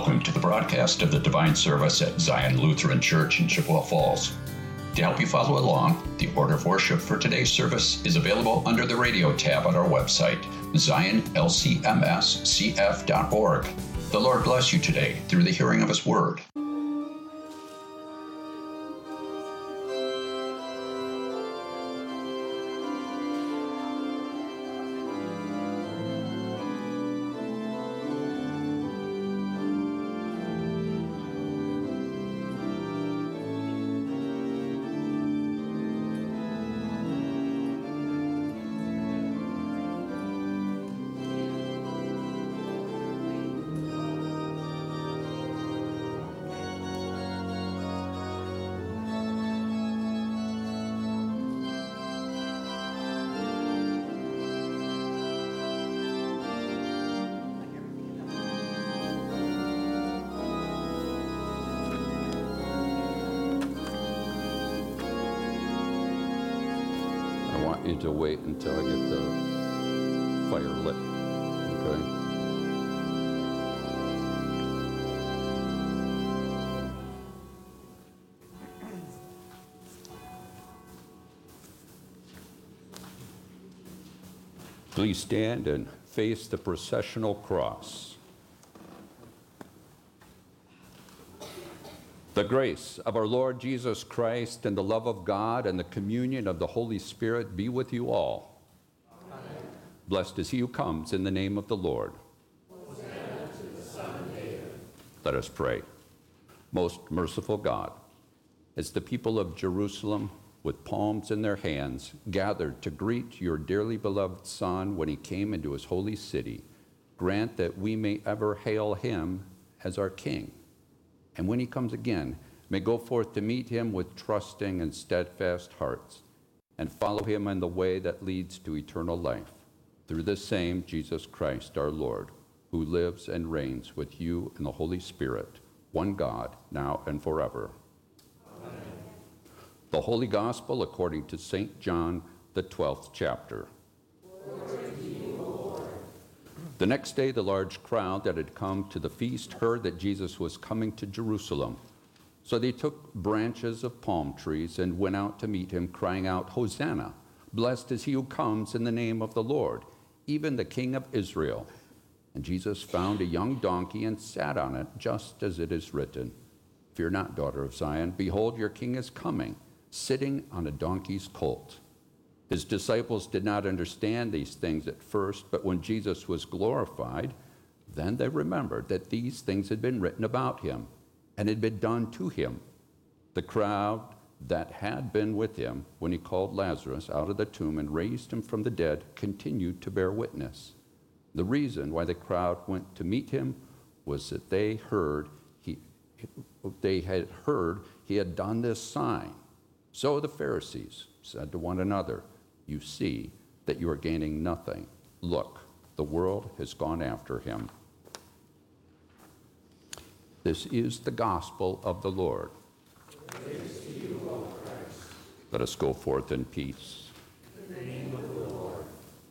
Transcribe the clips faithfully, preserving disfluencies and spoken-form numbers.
Welcome to the broadcast of the Divine Service at Zion Lutheran Church in Chippewa Falls. To help you follow along, the order of worship for today's service is available under the radio tab on our website, zion l c m s c f dot org. The Lord bless you today through the hearing of His Word. You to wait until I get the fire lit, okay? Please stand and face the processional cross. The grace of our Lord Jesus Christ and the love of God and the communion of the Holy Spirit be with you all. Amen. Blessed is he who comes in the name of the Lord. Hosanna to the Son of David. Let us pray. Most merciful God, as the people of Jerusalem with palms in their hands gathered to greet your dearly beloved Son when he came into his holy city, grant that we may ever hail him as our King. And when he comes again, may go forth to meet him with trusting and steadfast hearts, and follow him in the way that leads to eternal life, through the same Jesus Christ our Lord, who lives and reigns with you in the Holy Spirit, one God, now and forever. Amen. The Holy Gospel according to Saint John, the twelfth chapter. The next day, the large crowd that had come to the feast heard that Jesus was coming to Jerusalem. So they took branches of palm trees and went out to meet him, crying out, Hosanna! Blessed is he who comes in the name of the Lord, even the King of Israel. And Jesus found a young donkey and sat on it, just as it is written, Fear not, daughter of Zion. Behold, your king is coming, sitting on a donkey's colt. His disciples did not understand these things at first, but when Jesus was glorified, then they remembered that these things had been written about him and had been done to him. The crowd that had been with him when he called Lazarus out of the tomb and raised him from the dead continued to bear witness. The reason why the crowd went to meet him was that they heard he, they had heard he had done this sign. So the Pharisees said to one another, You see that you are gaining nothing. Look, the world has gone after him. This is the gospel of the Lord. Praise to you, O Christ. Let us go forth in peace. In the name of the Lord.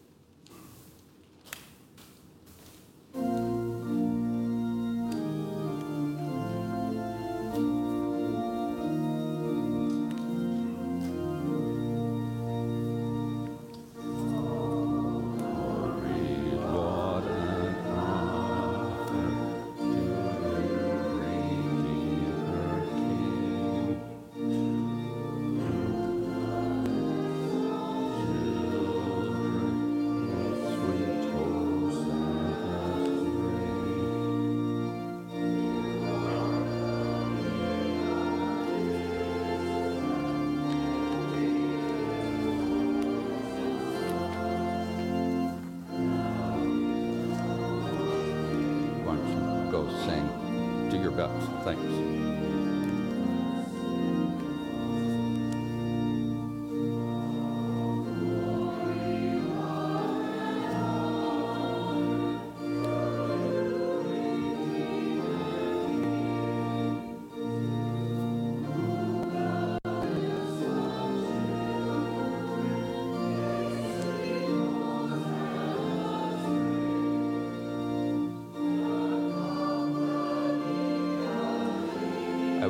Sing to your best. Thanks.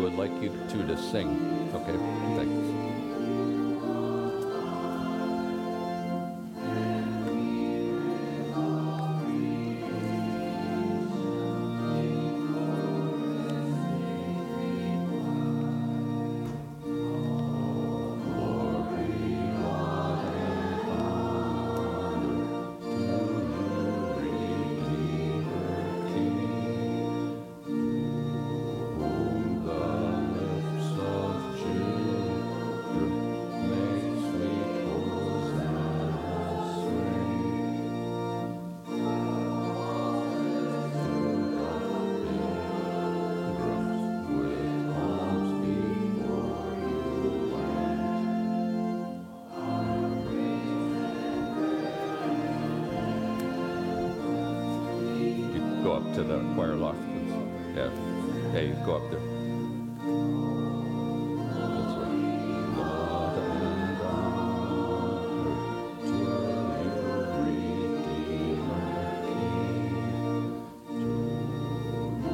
would like you two to sing. Okay, thanks. Go up to the choir loft. Yeah. Hey, go up there. That's right. Lord and honor to you, Redeemer King. To you,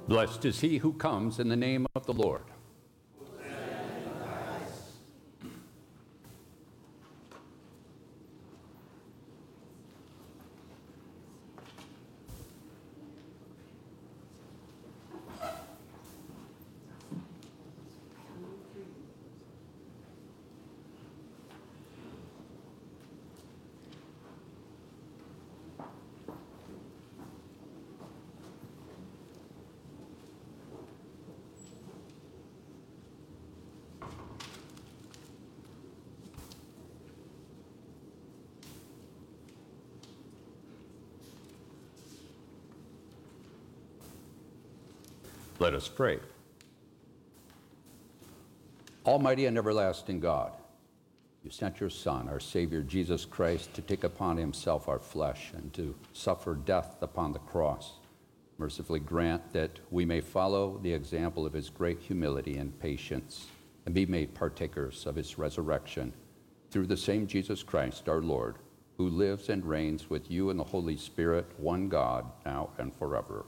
Blessed is he who comes in the name of the Lord. Let us pray. Almighty and everlasting God, you sent your Son, our Savior Jesus Christ, to take upon himself our flesh and to suffer death upon the cross. Mercifully grant that we may follow the example of his great humility and patience and be made partakers of his resurrection through the same Jesus Christ, our Lord, who lives and reigns with you in the Holy Spirit, one God, now and forever.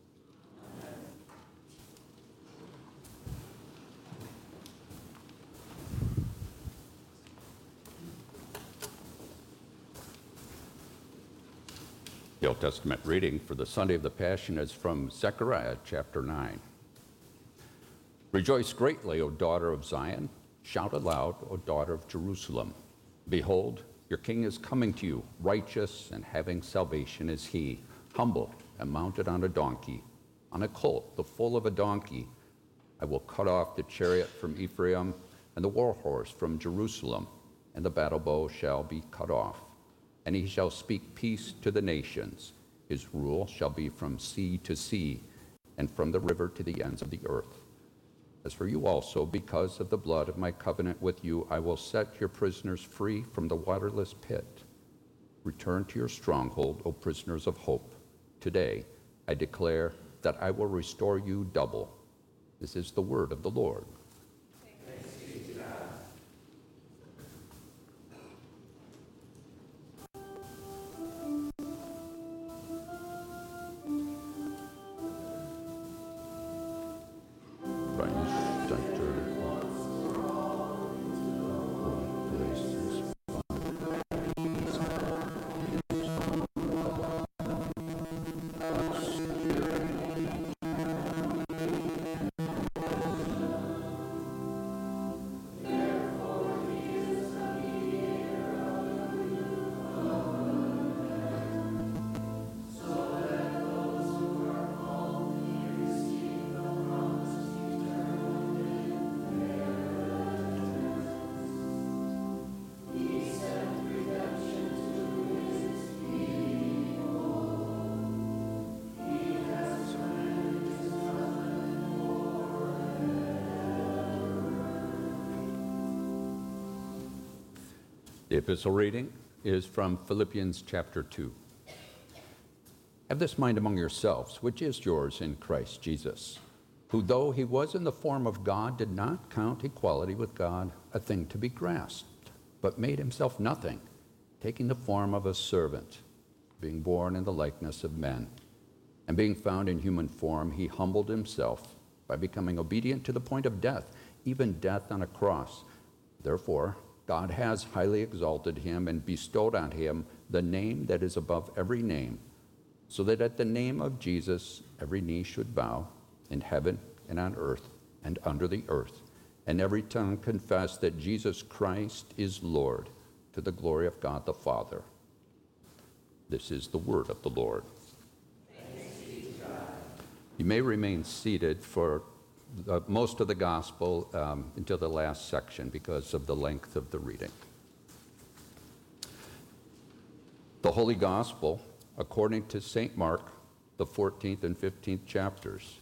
The Old Testament reading for the Sunday of the Passion is from Zechariah chapter nine. Rejoice greatly, O daughter of Zion. Shout aloud, O daughter of Jerusalem. Behold, your king is coming to you. Righteous and having salvation is he, humble and mounted on a donkey, on a colt, the foal of a donkey. I will cut off the chariot from Ephraim and the war horse from Jerusalem, and the battle bow shall be cut off. And he shall speak peace to the nations. His rule shall be from sea to sea, and from the river to the ends of the earth. As for you also, because of the blood of my covenant with you, I will set your prisoners free from the waterless pit. Return to your stronghold, O prisoners of hope. Today I declare that I will restore you double. This is the word of the Lord. The epistle reading is from Philippians chapter two. Have this mind among yourselves, which is yours in Christ Jesus, who though he was in the form of God, did not count equality with God a thing to be grasped, but made himself nothing, taking the form of a servant, being born in the likeness of men. And being found in human form, he humbled himself by becoming obedient to the point of death, even death on a cross. Therefore, God has highly exalted him and bestowed on him the name that is above every name, so that at the name of Jesus every knee should bow, in heaven and on earth and under the earth, and every tongue confess that Jesus Christ is Lord, to the glory of God the Father. This is the word of the Lord. Thanks be to God. You may remain seated for Uh, most of the gospel um, until the last section because of the length of the reading. The Holy Gospel, according to Saint Mark, the fourteenth and fifteenth chapters.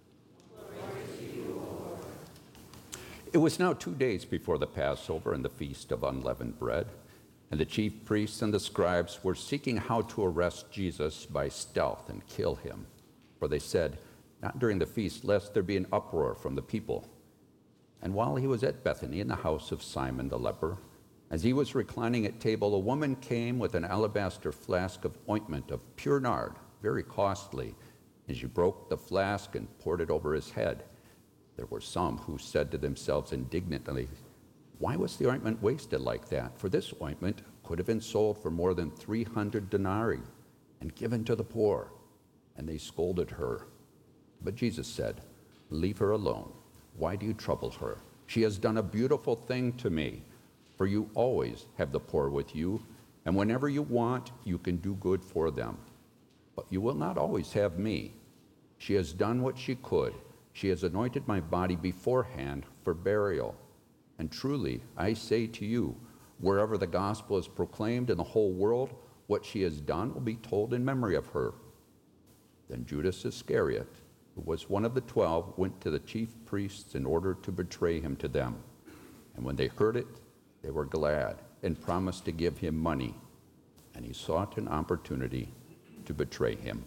It was now two days before the Passover and the Feast of Unleavened Bread, and the chief priests and the scribes were seeking how to arrest Jesus by stealth and kill him, for they said, not during the feast, lest there be an uproar from the people. And while he was at Bethany in the house of Simon the leper, as he was reclining at table, a woman came with an alabaster flask of ointment of pure nard, very costly, And she broke the flask and poured it over his head. There were some who said to themselves indignantly, "Why was the ointment wasted like that? For this ointment could have been sold for more than three hundred denarii and given to the poor." And they scolded her. But Jesus said, "Leave her alone. Why do you trouble her? She has done a beautiful thing to me. For you always have the poor with you, and whenever you want, you can do good for them. But you will not always have me. She has done what she could. She has anointed my body beforehand for burial. And truly, I say to you, wherever the gospel is proclaimed in the whole world, what she has done will be told in memory of her." Then Judas Iscariot, who was one of the twelve, went to the chief priests in order to betray him to them. And when they heard it, they were glad and promised to give him money. And he sought an opportunity to betray him.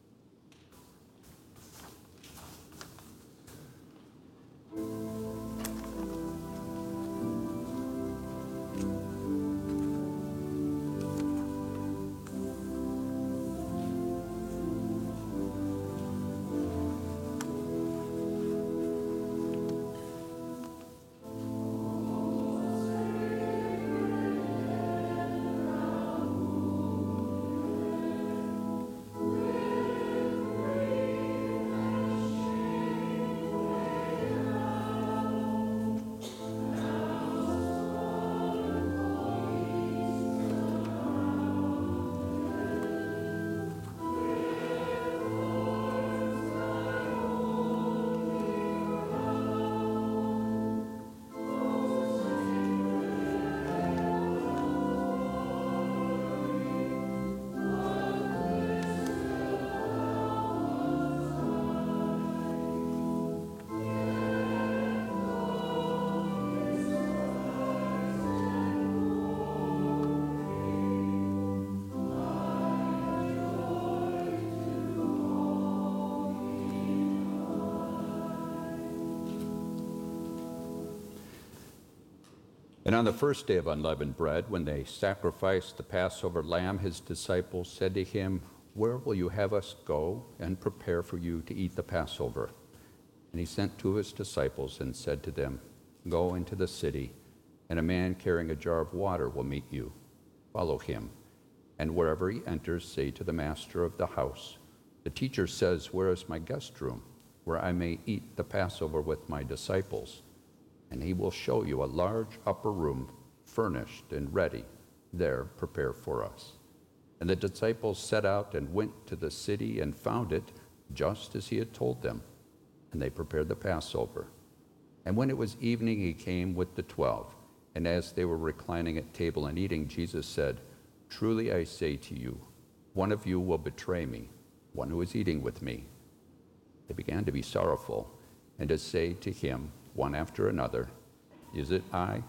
And on the first day of unleavened bread, when they sacrificed the Passover lamb, his disciples said to him, "Where will you have us go and prepare for you to eat the Passover?" And he sent two of his disciples and said to them, "Go into the city, and a man carrying a jar of water will meet you. Follow him, and wherever he enters, say to the master of the house, 'The teacher says, where is my guest room, where I may eat the Passover with my disciples?' And he will show you a large upper room, furnished and ready. There prepare for us." And the disciples set out and went to the city and found it just as he had told them. And they prepared the Passover. And when it was evening, he came with the twelve. And as they were reclining at table and eating, Jesus said, "Truly I say to you, one of you will betray me, one who is eating with me." They began to be sorrowful and to say to him, one after another, "Is it I?"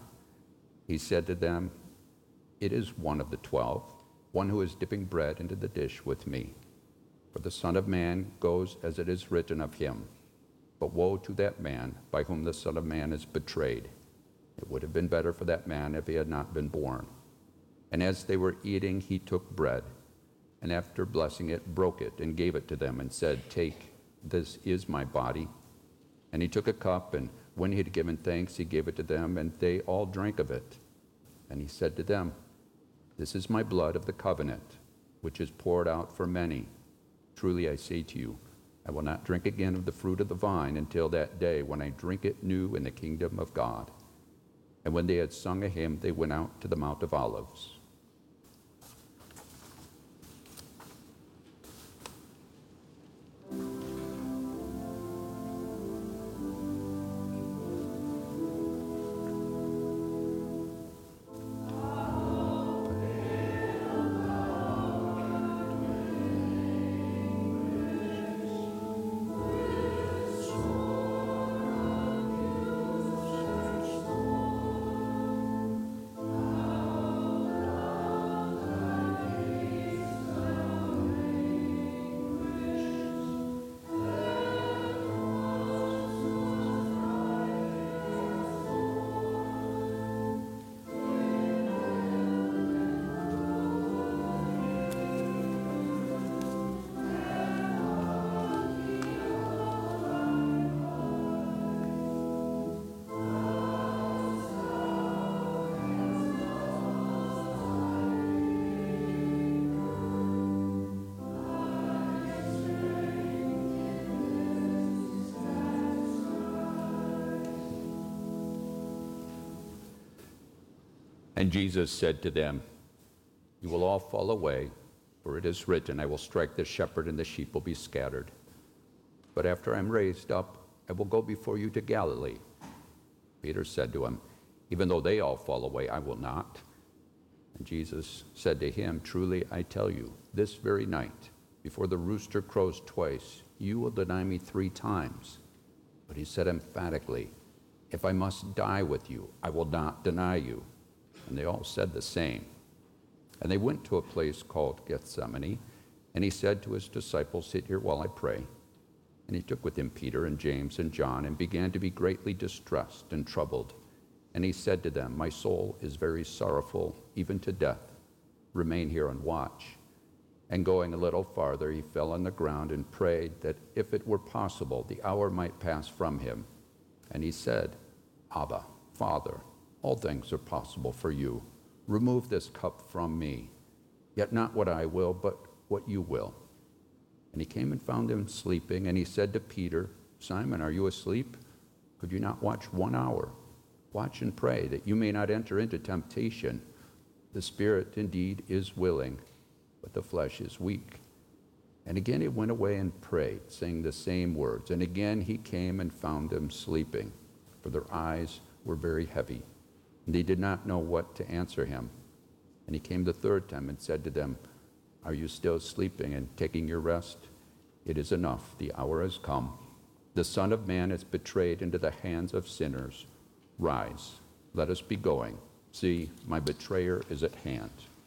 He said to them, "It is one of the twelve, one who is dipping bread into the dish with me. For the Son of Man goes as it is written of him. But woe to that man by whom the Son of Man is betrayed. It would have been better for that man if he had not been born." And as they were eating, he took bread, and after blessing it, broke it and gave it to them and said, "Take, this is my body." And he took a cup, and when he had given thanks, he gave it to them, and they all drank of it. And he said to them, "This is my blood of the covenant, which is poured out for many. Truly I say to you, I will not drink again of the fruit of the vine until that day when I drink it new in the kingdom of God." And when they had sung a hymn, they went out to the Mount of Olives. Jesus said to them, "You will all fall away, for it is written, I will strike the shepherd and the sheep will be scattered. But after I am raised up, I will go before you to Galilee." Peter said to him, "Even though they all fall away, I will not." And Jesus said to him, "Truly I tell you, this very night, before the rooster crows twice, you will deny me three times." But he said emphatically, "If I must die with you, I will not deny you." And they all said the same. And they went to a place called Gethsemane, and he said to his disciples, "Sit here while I pray." And he took with him Peter and James and John, and began to be greatly distressed and troubled. And he said to them, "My soul is very sorrowful, even to death. Remain here and watch." And going a little farther, he fell on the ground and prayed that if it were possible, the hour might pass from him. And he said, "Abba, Father, all things are possible for you. Remove this cup from me. Yet not what I will, but what you will." And he came and found him sleeping, and he said to Peter, "Simon, are you asleep? Could you not watch one hour? Watch and pray, that you may not enter into temptation. The spirit indeed is willing, but the flesh is weak." And again he went away and prayed, saying the same words. And again he came and found them sleeping, for their eyes were very heavy, and they did not know what to answer him. And he came the third time and said to them, "Are you still sleeping and taking your rest? It is enough, the hour has come. The Son of Man is betrayed into the hands of sinners. Rise, let us be going. See, my betrayer is at hand."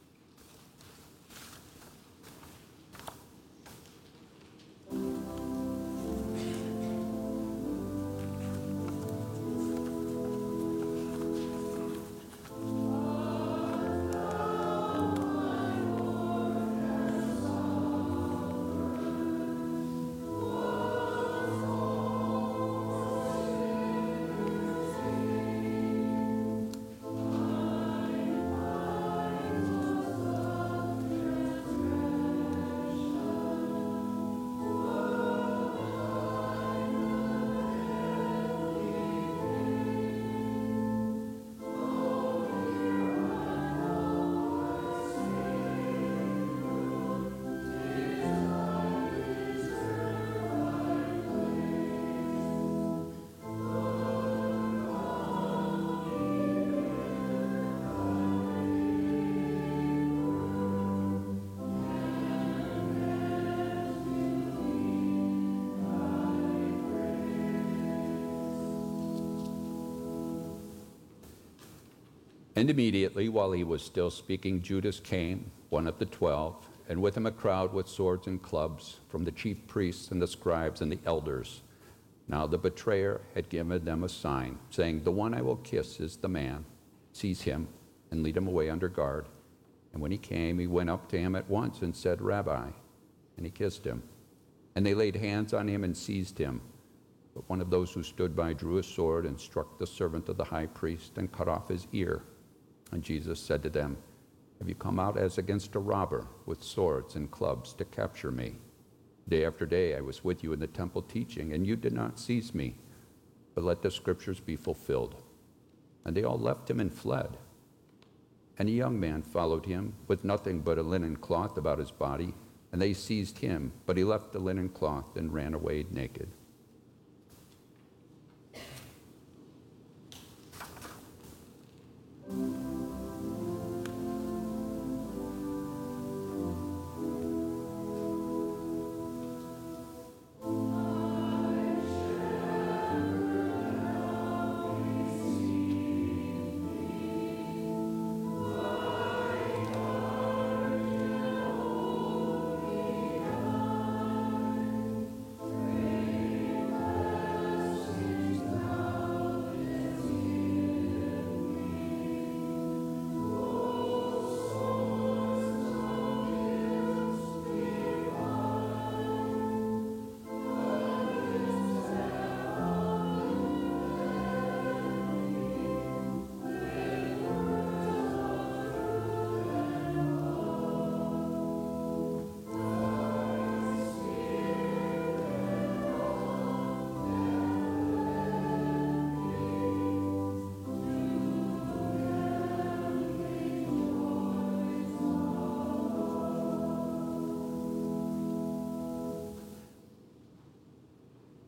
And immediately, while he was still speaking, Judas came, one of the twelve, and with him a crowd with swords and clubs from the chief priests and the scribes and the elders. Now the betrayer had given them a sign, saying, "The one I will kiss is the man. Seize him and lead him away under guard." And when he came, he went up to him at once and said, "Rabbi," and he kissed him. And they laid hands on him and seized him. But one of those who stood by drew a sword and struck the servant of the high priest and cut off his ear. And Jesus said to them, "Have you come out as against a robber with swords and clubs to capture me? Day after day I was with you in the temple teaching, and you did not seize me. But let the scriptures be fulfilled." And they all left him and fled. And a young man followed him with nothing but a linen cloth about his body, and they seized him, but he left the linen cloth and ran away naked.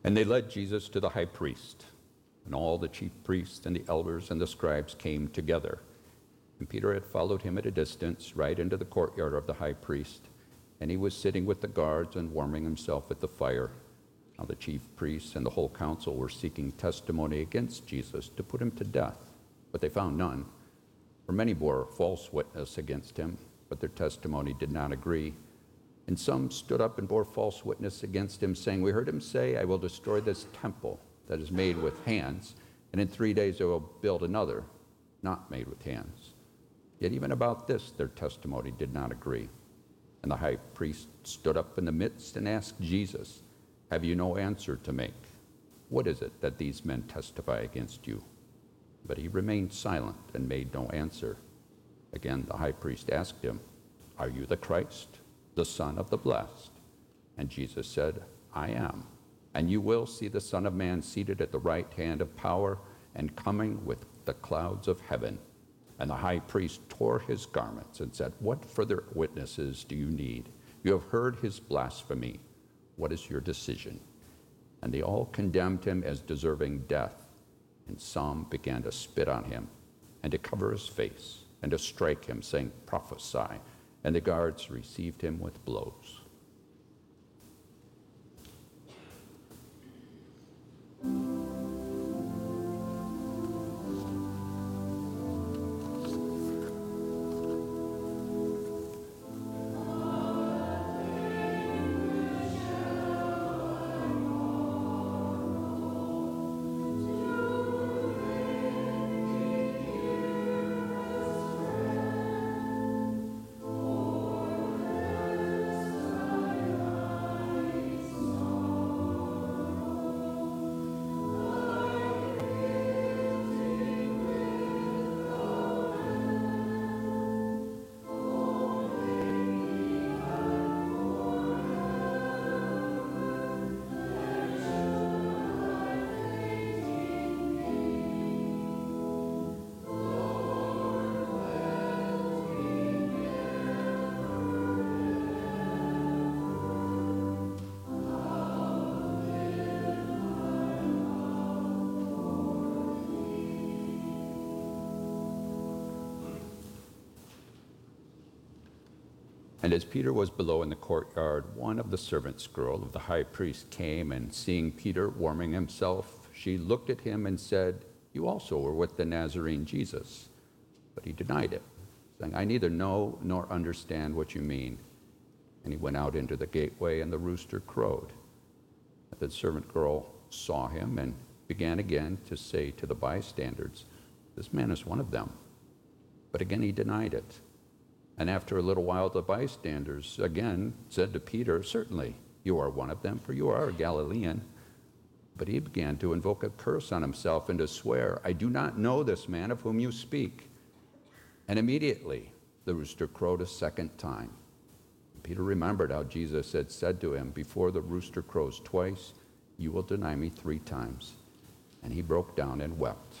And they led Jesus to the high priest, and all the chief priests and the elders and the scribes came together. And Peter had followed him at a distance, right into the courtyard of the high priest, and he was sitting with the guards and warming himself at the fire. Now the chief priests and the whole council were seeking testimony against Jesus to put him to death, but they found none. For many bore false witness against him, but their testimony did not agree. And some stood up and bore false witness against him, saying, "We heard him say, 'I will destroy this temple that is made with hands, and in three days I will build another, not made with hands.' Yet even about this their testimony did not agree. And the high priest stood up in the midst and asked Jesus, 'Have you no answer to make? What is it that these men testify against you?' But he remained silent and made no answer. Again the high priest asked him, 'Are you the Christ, the Son of the Blessed?' And Jesus said, 'I am. And you will see the Son of Man seated at the right hand of power and coming with the clouds of heaven.' And the high priest tore his garments and said, 'What further witnesses do you need? You have heard his blasphemy. What is your decision?' And they all condemned him as deserving death. And some began to spit on him and to cover his face and to strike him, saying, 'Prophesy.' And the guards received him with blows. And as Peter was below in the courtyard, one of the servants' girls of the high priest came, and seeing Peter warming himself, she looked at him and said, 'You also were with the Nazarene Jesus.' But he denied it, saying, 'I neither know nor understand what you mean.' And he went out into the gateway, and the rooster crowed. And the servant girl saw him and began again to say to the bystanders, 'This man is one of them.' But again he denied it. And after a little while, the bystanders again said to Peter, 'Certainly, you are one of them, for you are a Galilean.' But he began to invoke a curse on himself and to swear, 'I do not know this man of whom you speak.' And immediately the rooster crowed a second time. Peter remembered how Jesus had said to him, 'Before the rooster crows twice, you will deny me three times.' And he broke down and wept.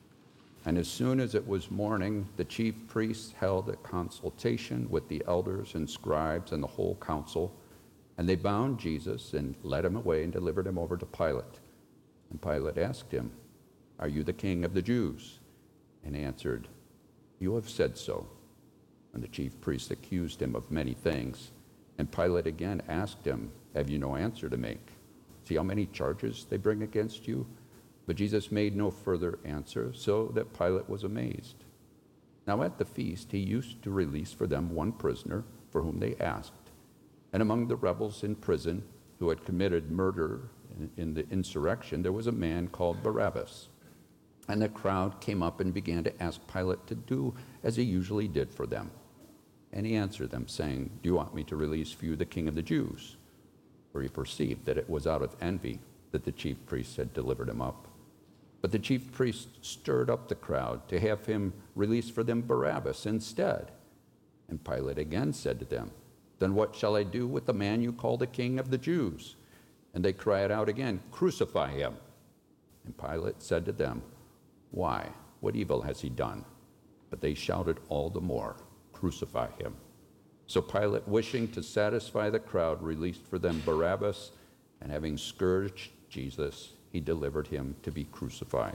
And as soon as it was morning, the chief priests held a consultation with the elders and scribes and the whole council, and they bound Jesus and led him away and delivered him over to Pilate. And Pilate asked him, 'Are you the king of the Jews?' And he answered, 'You have said so.' And the chief priests accused him of many things. And Pilate again asked him, 'Have you no answer to make? See how many charges they bring against you?' But Jesus made no further answer, so that Pilate was amazed. Now at the feast he used to release for them one prisoner for whom they asked. And among the rebels in prison who had committed murder in the insurrection, there was a man called Barabbas. And the crowd came up and began to ask Pilate to do as he usually did for them. And he answered them, saying, 'Do you want me to release for you the king of the Jews?' For he perceived that it was out of envy that the chief priests had delivered him up. But the chief priests stirred up the crowd to have him release for them Barabbas instead. And Pilate again said to them, 'Then what shall I do with the man you call the king of the Jews?' And they cried out again, 'Crucify him!' And Pilate said to them, 'Why? What evil has he done?' But they shouted all the more, 'Crucify him!' So Pilate, wishing to satisfy the crowd, released for them Barabbas, and having scourged Jesus, he delivered him to be crucified.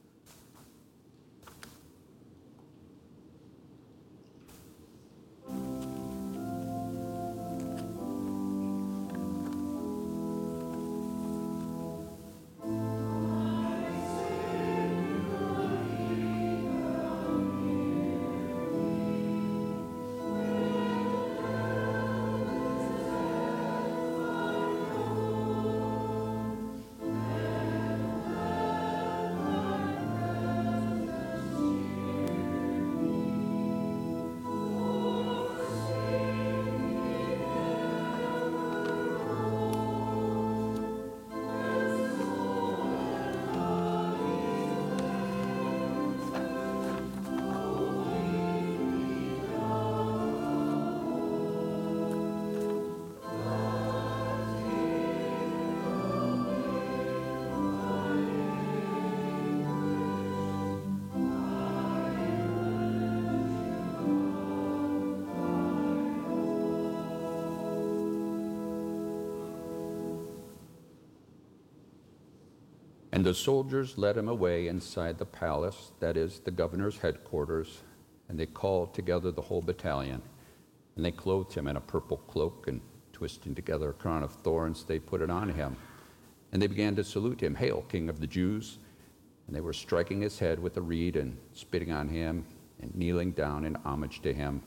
And the soldiers led him away inside the palace, that is, the governor's headquarters, and they called together the whole battalion. And they clothed him in a purple cloak, and twisting together a crown of thorns, they put it on him. And they began to salute him, "Hail, King of the Jews!" And they were striking his head with a reed and spitting on him and kneeling down in homage to him.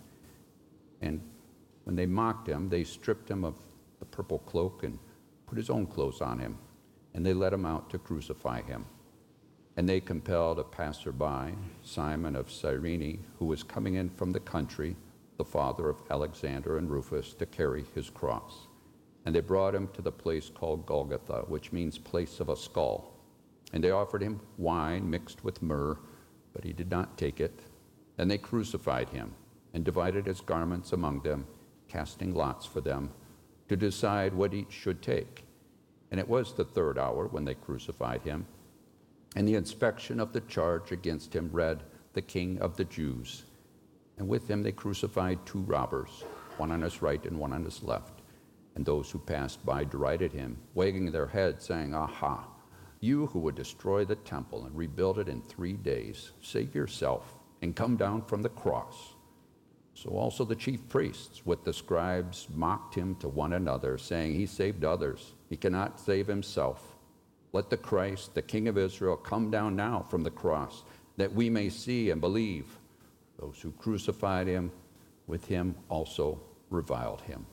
And when they mocked him, they stripped him of the purple cloak and put his own clothes on him. And they led him out to crucify him. And they compelled a passerby, Simon of Cyrene, who was coming in from the country, the father of Alexander and Rufus, to carry his cross. And they brought him to the place called Golgotha, which means place of a skull. And they offered him wine mixed with myrrh, but he did not take it. And they crucified him and divided his garments among them, casting lots for them to decide what each should take. And it was the third hour when they crucified him. And the inspection of the charge against him read, "The King of the Jews." And with him they crucified two robbers, one on his right and one on his left. And those who passed by derided him, wagging their heads, saying, "Aha, you who would destroy the temple and rebuild it in three days, save yourself and come down from the cross." So also the chief priests with the scribes mocked him to one another, saying, "He saved others. He cannot save himself. Let the Christ, the King of Israel, come down now from the cross, that we may see and believe." Those who crucified him with him also reviled him.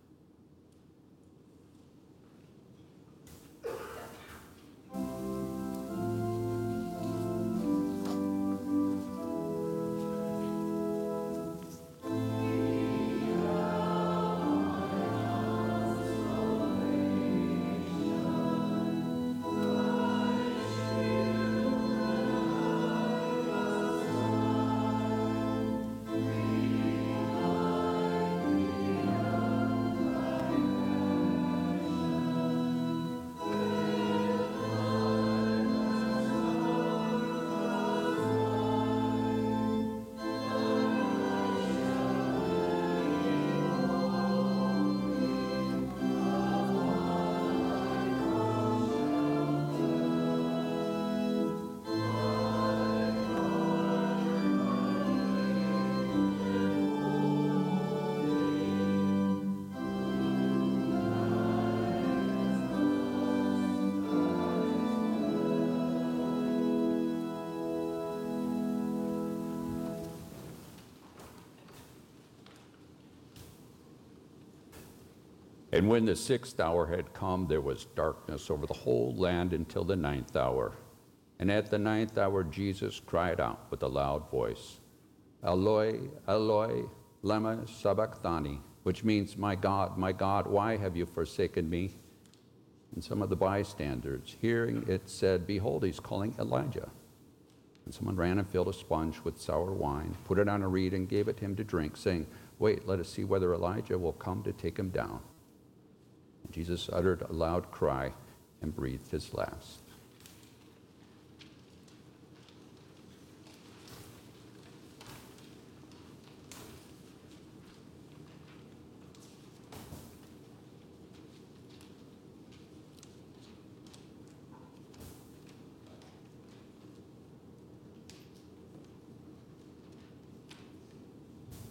And when the sixth hour had come, there was darkness over the whole land until the ninth hour. And at the ninth hour, Jesus cried out with a loud voice, "Eloi, Eloi, lema sabachthani," which means, "My God, my God, why have you forsaken me?" And some of the bystanders, hearing it, said, "Behold, he's calling Elijah." And someone ran and filled a sponge with sour wine, put it on a reed, and gave it him to drink, saying, "Wait, let us see whether Elijah will come to take him down." And Jesus uttered a loud cry and breathed his last.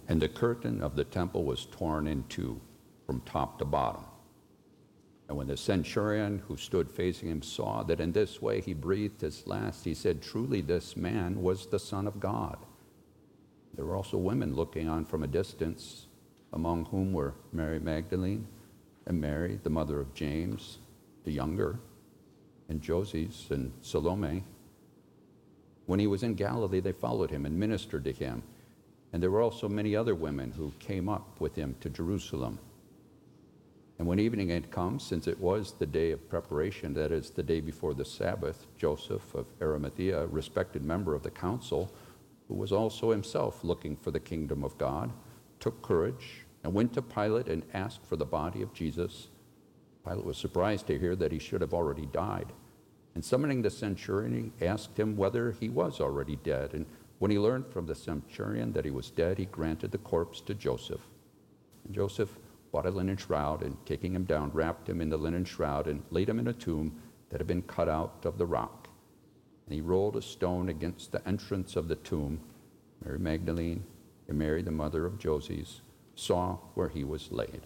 And the curtain of the temple was torn in two from top to bottom. And when the centurion who stood facing him saw that in this way he breathed his last, he said, "Truly this man was the Son of God." There were also women looking on from a distance, among whom were Mary Magdalene and Mary, the mother of James, the younger, and Joses and Salome. When he was in Galilee, they followed him and ministered to him. And there were also many other women who came up with him to Jerusalem. And when evening had come, since it was the day of preparation, that is, the day before the Sabbath, Joseph of Arimathea, a respected member of the council, who was also himself looking for the kingdom of God, took courage and went to Pilate and asked for the body of Jesus. Pilate was surprised to hear that he should have already died. And summoning the centurion, he asked him whether he was already dead. And when he learned from the centurion that he was dead, he granted the corpse to Joseph. And Joseph bought a linen shroud, and taking him down, wrapped him in the linen shroud and laid him in a tomb that had been cut out of the rock. And he rolled a stone against the entrance of the tomb. Mary Magdalene and Mary, the mother of Joses, saw where he was laid.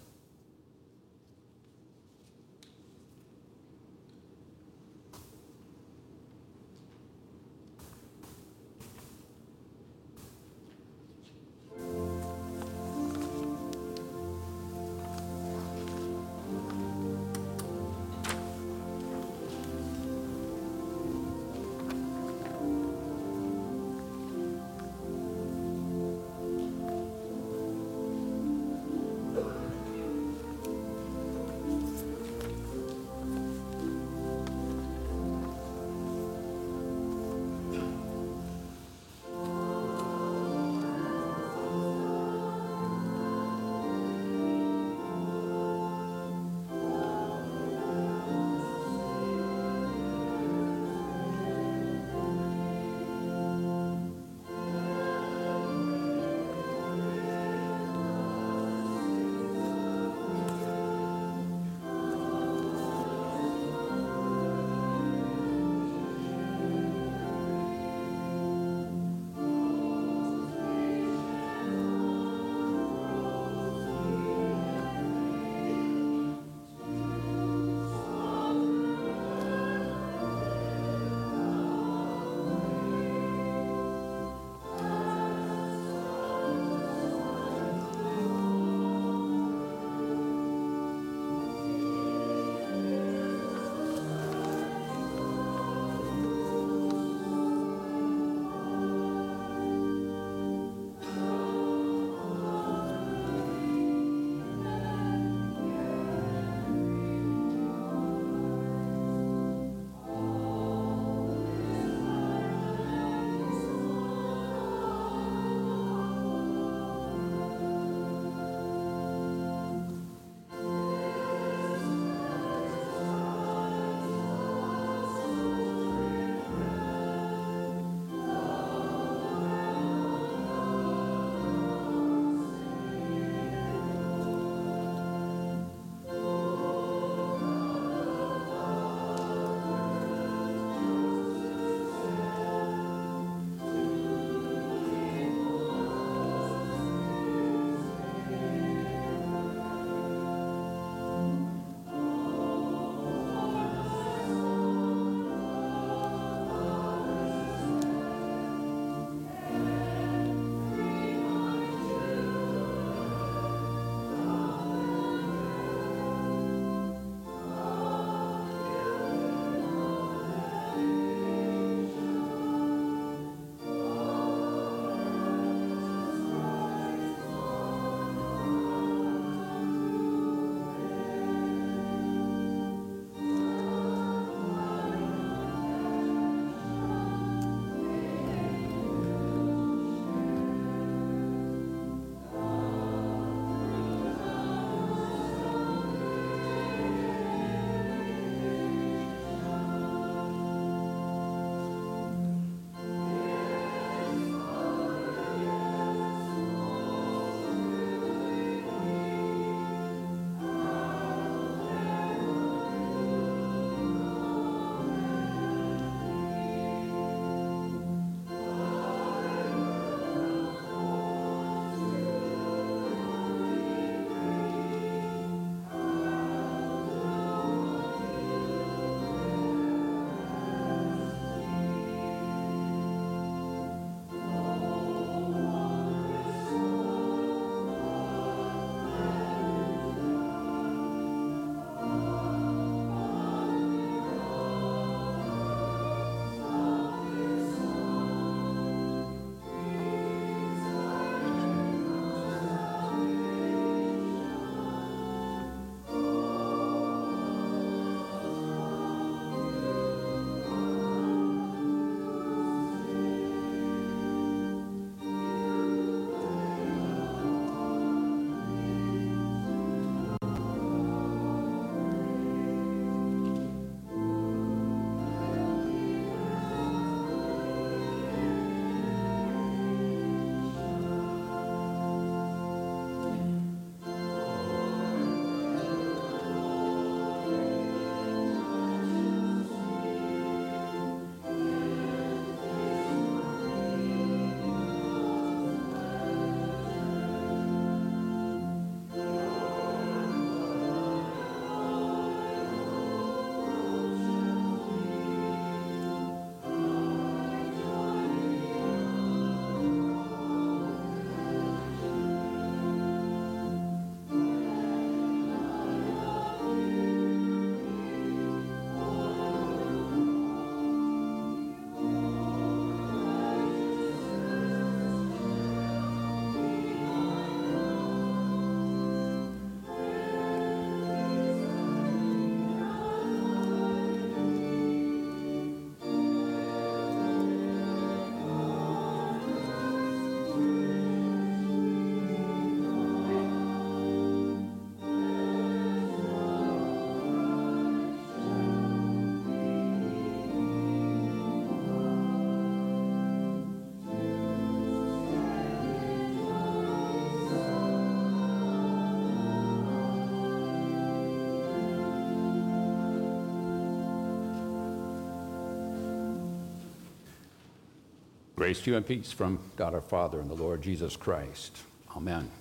Grace to you and peace from God our Father and the Lord Jesus Christ. Amen.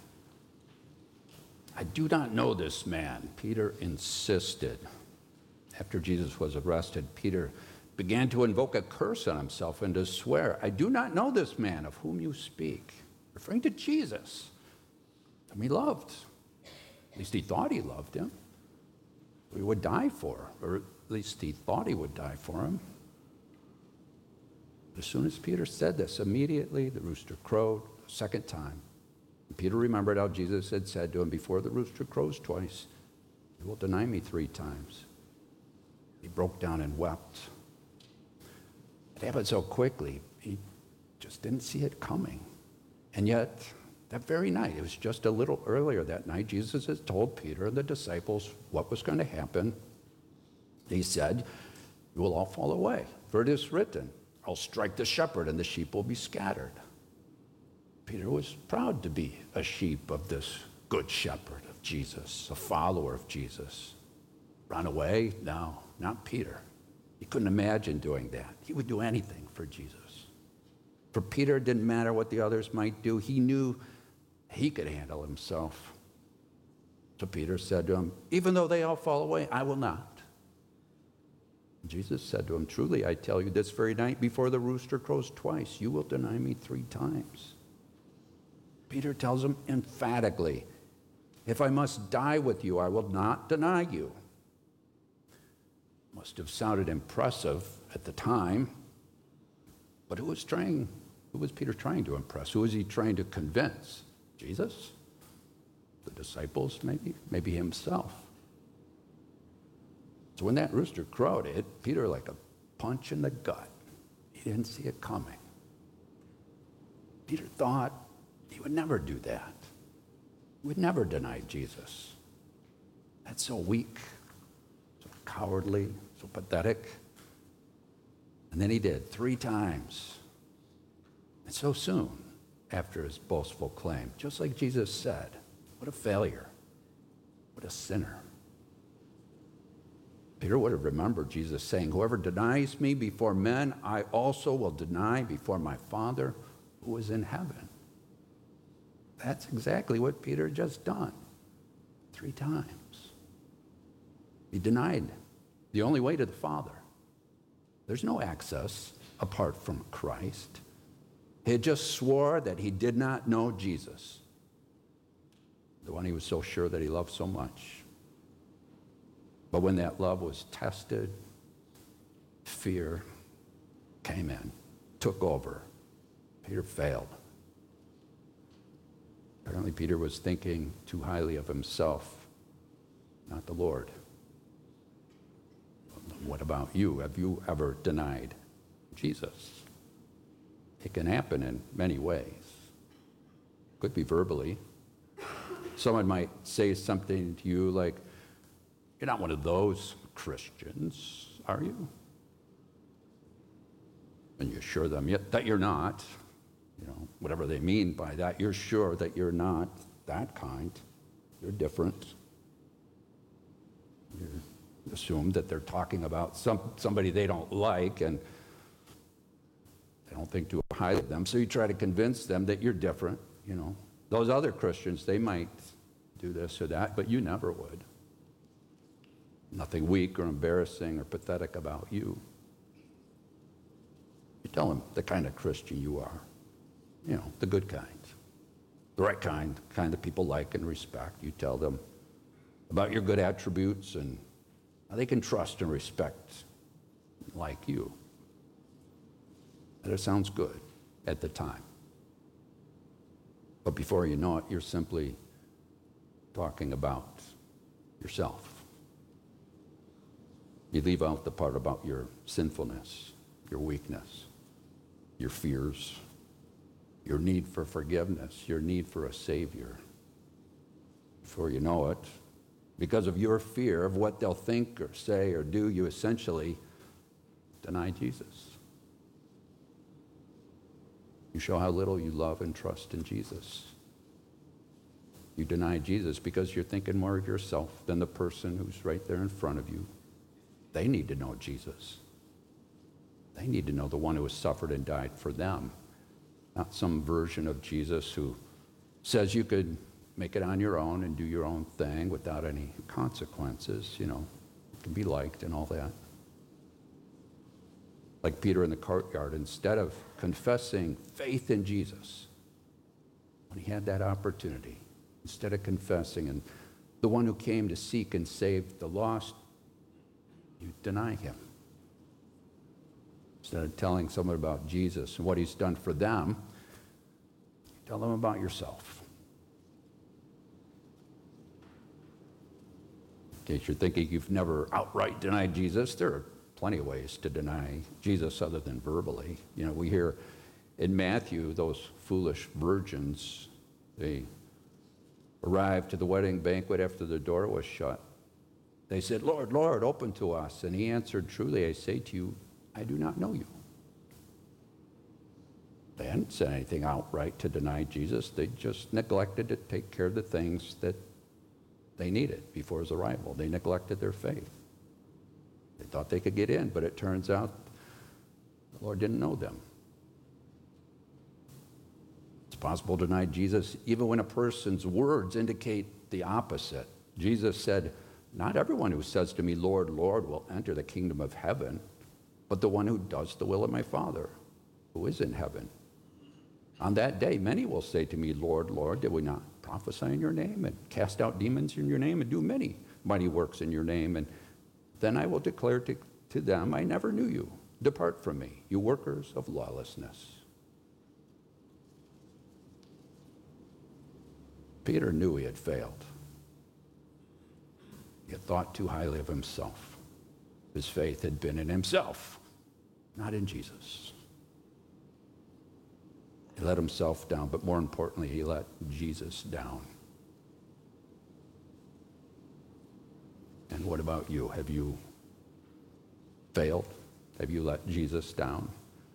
I do not know this man, Peter insisted. After Jesus was arrested, Peter began to invoke a curse on himself and to swear, I do not know this man of whom you speak, referring to Jesus, whom he loved. At least he thought he loved him. He would die for, or at least he thought he would die for him. As soon as Peter said this, immediately the rooster crowed a second time. And Peter remembered how Jesus had said to him, before the rooster crows twice, you will deny me three times. He broke down and wept. It happened so quickly, he just didn't see it coming. And yet, that very night, it was just a little earlier that night, Jesus had told Peter and the disciples what was going to happen. He said, you will all fall away, for it is written, I'll strike the shepherd and the sheep will be scattered. Peter was proud to be a sheep of this good shepherd of Jesus, a follower of Jesus. Run away? No, not Peter. He couldn't imagine doing that. He would do anything for Jesus. For Peter, it didn't matter what the others might do. He knew he could handle himself. So Peter said to him, even though they all fall away, I will not. Jesus said to him, truly, I tell you, this very night before the rooster crows twice, you will deny me three times. Peter tells him emphatically, if I must die with you, I will not deny you. Must have sounded impressive at the time, but who was trying, who was Peter trying to impress? Who was he trying to convince? Jesus? The disciples, maybe? Maybe himself. So when that rooster crowed, it hit Peter like a punch in the gut. He didn't see it coming. Peter thought he would never do that. He would never deny Jesus. That's so weak, so cowardly, so pathetic. And then he did three times. And so soon after his boastful claim, just like Jesus said, what a failure, what a sinner. Peter would have remembered Jesus saying, whoever denies me before men, I also will deny before my Father who is in heaven. That's exactly what Peter had just done three times. He denied the only way to the Father. There's no access apart from Christ. He had just swore that he did not know Jesus, the one he was so sure that he loved so much. But when that love was tested, fear came in, took over. Peter failed. Apparently, Peter was thinking too highly of himself, not the Lord. What about you? Have you ever denied Jesus? It can happen in many ways. It could be verbally. Someone might say something to you like, you're not one of those Christians, are you? And you assure them that you're not. You know, whatever they mean by that, you're sure that you're not that kind. You're different. You assume that they're talking about some, somebody they don't like, and they don't think too highly of them. So you try to convince them that you're different. You know, those other Christians, they might do this or that, but you never would. Nothing weak or embarrassing or pathetic about you. You tell them the kind of Christian you are. You know, the good kind. The right kind, the kind that people like and respect. You tell them about your good attributes and how they can trust and respect like you. And it sounds good at the time. But before you know it, you're simply talking about yourself. You leave out the part about your sinfulness, your weakness, your fears, your need for forgiveness, your need for a Savior. Before you know it, because of your fear of what they'll think or say or do, you essentially deny Jesus. You show how little you love and trust in Jesus. You deny Jesus because you're thinking more of yourself than the person who's right there in front of you. They need to know Jesus. They need to know the one who has suffered and died for them not some version of Jesus who says you could make it on your own and do your own thing without any consequences, you know, to be liked and all that. Like Peter in the courtyard, instead of confessing faith in Jesus, when he had that opportunity, instead of confessing and the one who came to seek and save the lost, you deny him. Instead of telling someone about Jesus and what he's done for them, tell them about yourself. In case you're thinking you've never outright denied Jesus, there are plenty of ways to deny Jesus other than verbally. You know, we hear in Matthew, those foolish virgins, they arrived to the wedding banquet after the door was shut. They said, Lord, Lord, open to us. And he answered, truly, I say to you, I do not know you. They hadn't said anything outright to deny Jesus. They just neglected to take care of the things that they needed before his arrival. They neglected their faith. They thought they could get in, but it turns out the Lord didn't know them. It's possible to deny Jesus even when a person's words indicate the opposite. Jesus said, not everyone who says to me, Lord, Lord, will enter the kingdom of heaven, but the one who does the will of my Father, who is in heaven. On that day, many will say to me, Lord, Lord, did we not prophesy in your name and cast out demons in your name and do many mighty works in your name? And then I will declare to, to them, I never knew you. Depart from me, you workers of lawlessness. Peter knew he had failed. He had thought too highly of himself. His faith had been in himself, not in Jesus. He let himself down, but more importantly, he let Jesus down. And what about you? Have you failed? Have you let Jesus down?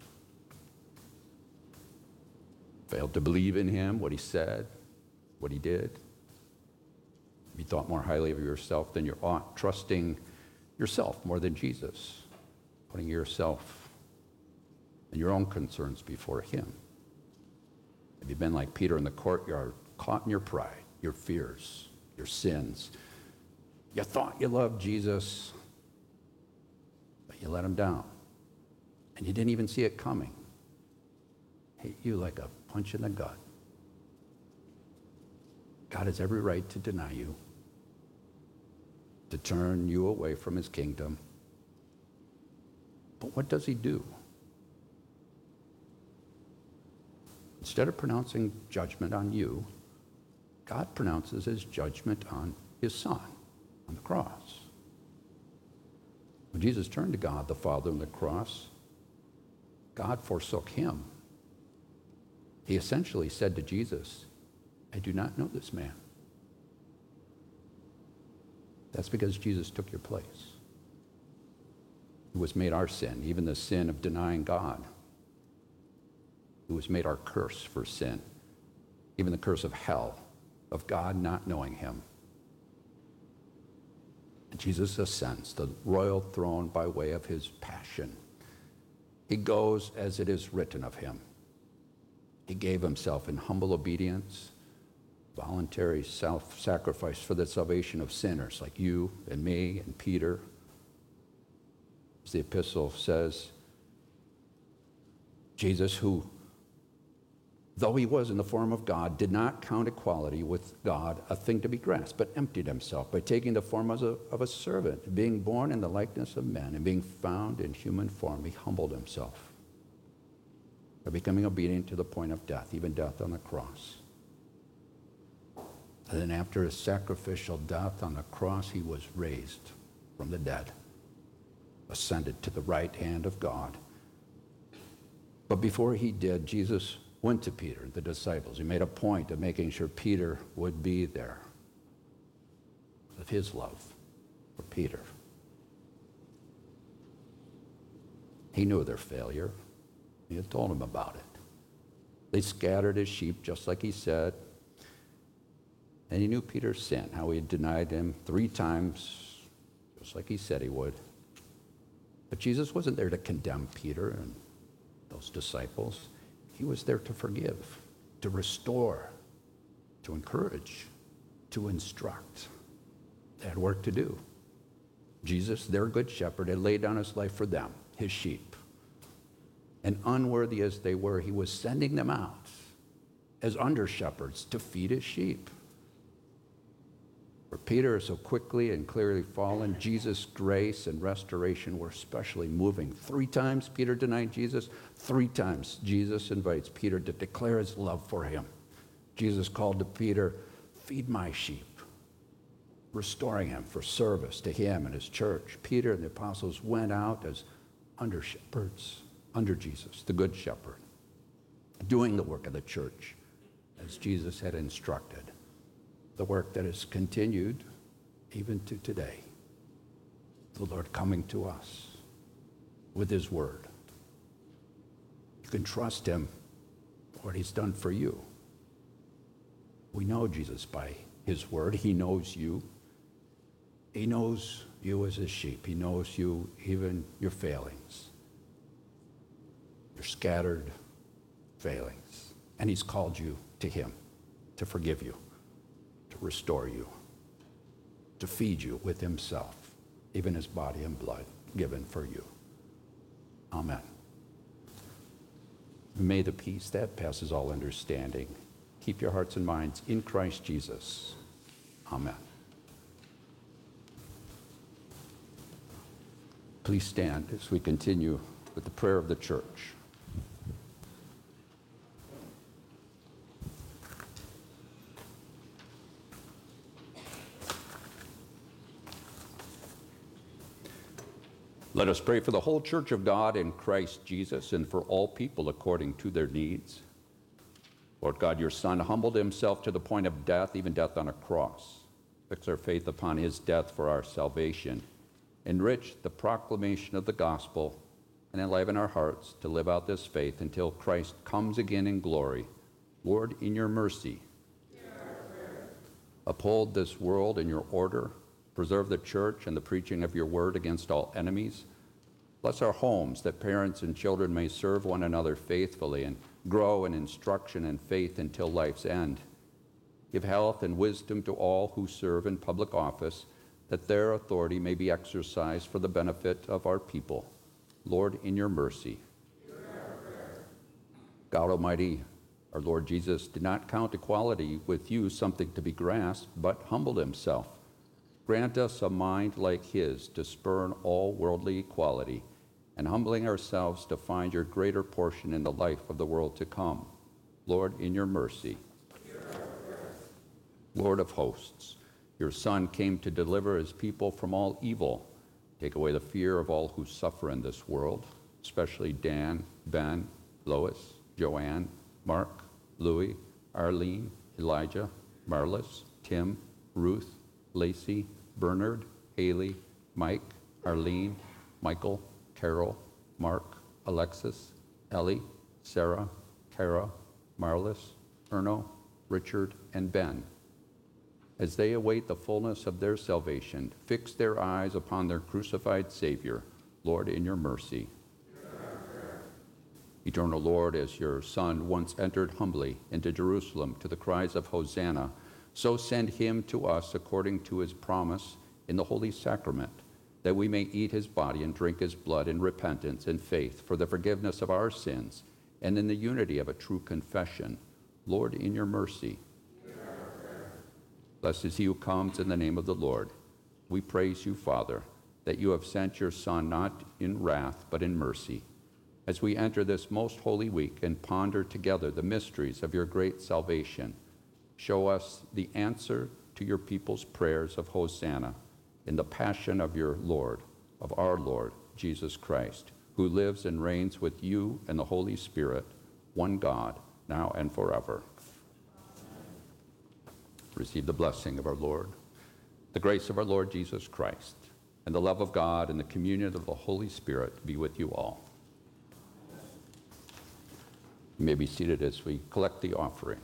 Failed to believe in him, what he said, what he did? Have you thought more highly of yourself than you ought, trusting yourself more than Jesus, putting yourself and your own concerns before him? Have you been like Peter in the courtyard, caught in your pride, your fears, your sins? You thought you loved Jesus, but you let him down. And you didn't even see it coming. Hit you like a punch in the gut. God has every right to deny you, to turn you away from his kingdom. But what does he do? Instead of pronouncing judgment on you, God pronounces his judgment on his son on the cross. When Jesus turned to God the Father on the cross, God forsook him. He essentially said to Jesus, I do not know this man. That's because Jesus took your place. It was made our sin, even the sin of denying God. It was made our curse for sin, even the curse of hell, of God not knowing him. And Jesus ascends the royal throne by way of his passion. He goes as it is written of him. He gave himself in humble obedience, voluntary self-sacrifice for the salvation of sinners like you and me and Peter. As the epistle says, Jesus, who, though he was in the form of God, did not count equality with God a thing to be grasped, but emptied himself by taking the form of a, of a servant, being born in the likeness of men, and being found in human form, he humbled himself by becoming obedient to the point of death, even death on the cross. And then after his sacrificial death on the cross, he was raised from the dead, ascended to the right hand of God. But before he did, Jesus went to Peter, the disciples. He made a point of making sure Peter would be there, of his love for Peter. He knew their failure. He had told them about it. They scattered as sheep, just like he said. And he knew Peter's sin, how he had denied him three times, just like he said he would. But Jesus wasn't there to condemn Peter and those disciples. He was there to forgive, to restore, to encourage, to instruct. They had work to do. Jesus, their good shepherd, had laid down his life for them, his sheep. And unworthy as they were, he was sending them out as under-shepherds to feed his sheep. For Peter so quickly and clearly fallen, Jesus' grace and restoration were especially moving. Three times Peter denied Jesus. Three times Jesus invites Peter to declare his love for him. Jesus called to Peter, feed my sheep, restoring him for service to him and his church. Peter and the apostles went out as under-shepherds, under Jesus, the good shepherd, doing the work of the church as Jesus had instructed. The work that is continued even to today. The Lord coming to us with his word. You can trust him for what he's done for you. We know Jesus by his word. He knows you. He knows you as his sheep. He knows you, even your failings, your scattered failings. And he's called you to him to forgive you, to restore you, to feed you with himself, even his body and blood given for you. Amen. May the peace that passes all understanding keep your hearts and minds in Christ Jesus. Amen. Please stand as we continue with the prayer of the church. Let us pray for the whole church of God in Christ Jesus and for all people according to their needs. Lord God, your Son humbled himself to the point of death, even death on a cross. Fix our faith upon his death for our salvation. Enrich the proclamation of the gospel and enliven our hearts to live out this faith until Christ comes again in glory. Lord, in your mercy, uphold this world in your order. Preserve the church and the preaching of your word against all enemies. Bless our homes that parents and children may serve one another faithfully and grow in instruction and faith until life's end. Give health and wisdom to all who serve in public office, that their authority may be exercised for the benefit of our people. Lord, in your mercy. God Almighty, our Lord Jesus did not count equality with you something to be grasped, but humbled himself. Grant us a mind like his to spurn all worldly equality, and humbling ourselves to find your greater portion in the life of the world to come. Lord, in your mercy. Lord of hosts, your Son came to deliver his people from all evil. Take away the fear of all who suffer in this world, especially Dan, Ben, Lois, Joanne, Mark, Louis, Arlene, Elijah, Marlis, Tim, Ruth, Lacey, Bernard, Haley, Mike, Arlene, Michael, Carol, Mark, Alexis, Ellie, Sarah, Kara, Marlis, Erno, Richard, and Ben. As they await the fullness of their salvation, fix their eyes upon their crucified Savior. Lord, in your mercy. Eternal Lord, as your Son once entered humbly into Jerusalem to the cries of Hosanna, so send him to us according to his promise in the Holy Sacrament, that we may eat his body and drink his blood in repentance and faith for the forgiveness of our sins and in the unity of a true confession. Lord, in your mercy. Blessed is he who comes in the name of the Lord. We praise you, Father, that you have sent your Son not in wrath but in mercy. As we enter this most holy week and ponder together the mysteries of your great salvation, show us the answer to your people's prayers of Hosanna in the passion of your Lord, of our Lord, Jesus Christ, who lives and reigns with you and the Holy Spirit, one God, now and forever. Receive the blessing of our Lord, the grace of our Lord Jesus Christ, and the love of God and the communion of the Holy Spirit be with you all. You may be seated as we collect the offering.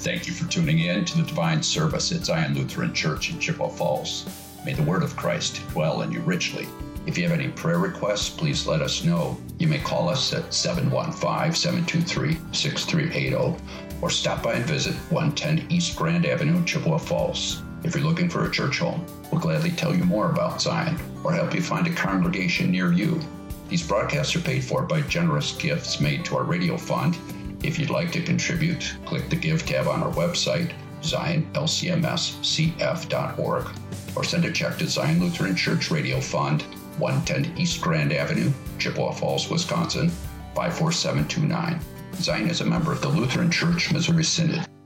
Thank you for tuning in to the Divine Service at Zion Lutheran Church in Chippewa Falls. May the word of Christ dwell in you richly. If you have any prayer requests, please let us know. You may call us at seven one five, seven two three, six three eight zero or stop by and visit one ten East Grand Avenue in Chippewa Falls. If you're looking for a church home, we'll gladly tell you more about Zion or help you find a congregation near you. These broadcasts are paid for by generous gifts made to our radio fund. If you'd like to contribute, click the Give tab on our website, zion l c m s c f dot org, or send a check to Zion Lutheran Church Radio Fund, one ten East Grand Avenue, Chippewa Falls, Wisconsin, five four seven two nine. Zion is a member of the Lutheran Church Missouri Synod.